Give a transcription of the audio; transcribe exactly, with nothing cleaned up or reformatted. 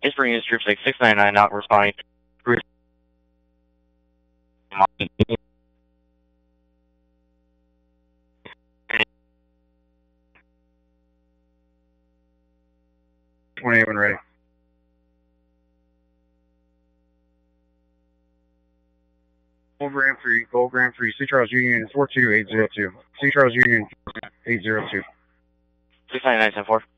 Is bringing his troops like six ninety-nine not responding. twenty-eight when ready. Gold Grand Prix, Gold Grand Prix, Sea Charles Union four two eight zero two. Sea Charles Union eight zero two. six ninety-nine ten four.